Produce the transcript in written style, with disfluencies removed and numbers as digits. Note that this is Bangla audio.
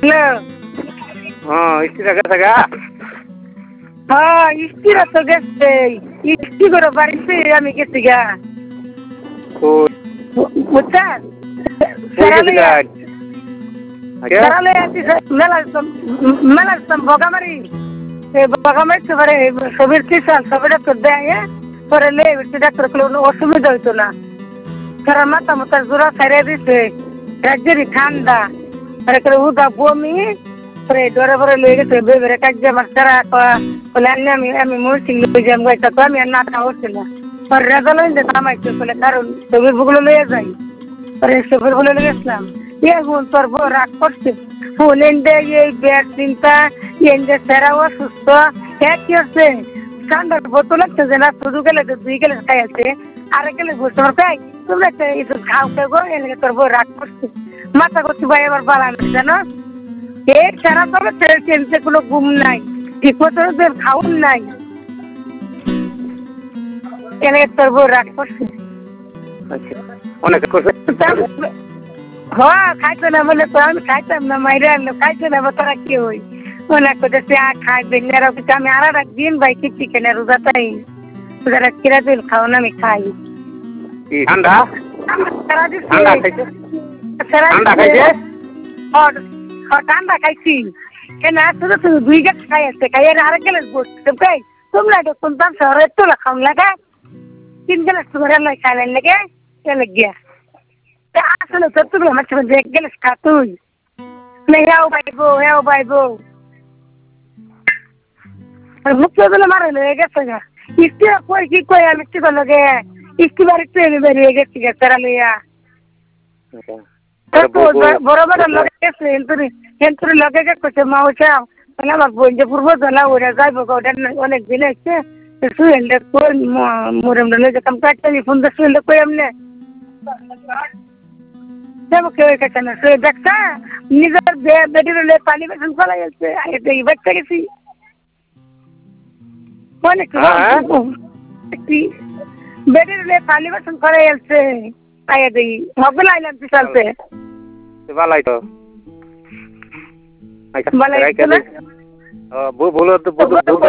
হ্যালো। স্ত্রীরা গেছে গা? হ্যাঁ, স্ত্রীরা তো গেছে। স্ত্রী করে বাড়িতে আমি গেছি গা। বুঝছেন? মেলার বগামারি বগামারি পরে ছবির কিসাল ছবি ডাক্তার দেয় পরে লে ডাক্তার কোনো অসুবিধা হইতো না। কারণ মাথা মাথা জোড়া ছাড়িয়ে দিছে, রাজ্যেরই ঠান্ডা উদা বমি ডরে ভরে লয়ে গেছে বেবেরে কাজ আমার সারা বলে আমি মরছি লয়ে যাম গাইটা তো আমি আর না খাওয়াচ্ছি না। পরে রেজাল্ট হইলে নামাইছে বলে কারণ ছবির বুগুলো লয়ে যাই পরে ছবির বলে লয়ে গেছিলাম এখন তোর বউ রাগ করছে ফোন এনে এই ব্যাগ চিন্তা এনে সেরা অসুস্থ এক কি হচ্ছে ঠান্ডার বোতল লাগছে যে না শুধু গেলে তো 2 গেলে খাই আছে আর গেলে বসে খাই তোমরা একটু খাও খাও গো এনে তোর বউ রাগ করছে মাথা করছি ভাই এবার বালানো জানো এই সারা তবে টেনশন কোনো ঘুম নাই ঠিক মতো খাওন নাই এনে তোর বউ রাগ করছে অনেক করছে হ্যাঁ খাইতো না বলে তো আমি খাইতাম না মাইরে আনলো খাইতো না তারা কি হই মনে করতেছে খাইবেন না আমি আর একদিন ভাই কি চিকেন রোজা তাই রোজাটা কিরা দিন খাও না আমি খাই ঠান্ডা ঠান্ডা খাইছি কেন শুধু শুধু 2 গাছ খাই আছে খাই আর গেলে বসতে খাই তোমরা দেখুন দাম শহরে তোলা খাম লাগা 3 গেলে সুগার নয় খাইলেন লেগে চলে গিয়া আসলে তো তুমি আমার সাথে দেখ গেলে খা তুই হেও বাইবো মুখ দিলে মারে লয়ে গেছে গা ইস্তি কই কি কই আমি কি করলো গে ইস্তি বাড়িতে এনে বেরিয়ে গেছি গে তারা লইয়া বড় বড় লগে গেছে হেন্তরি লগে গেছে মা ওটা মানে আমার বোন যে পূর্ব জেলা ওরা যাইব ওটা অনেক দিন আছে সুয়েন্ডে কই মোরেম লয়ে যেতাম কাটতে ফোন দিয়ে সুয়েন্ডে কই এমনে দেবো কেউ কাছে না সে দেখছা নিজের বেডির পানি বেসন ফেলা যাচ্ছে আগে এই বাচ্চা গেছি অনেক বেডির পানি বেসন ফেলা যাচ্ছে আগে দিই মগল আইলাম চলছে ভালাই তো ভালাই বলো তো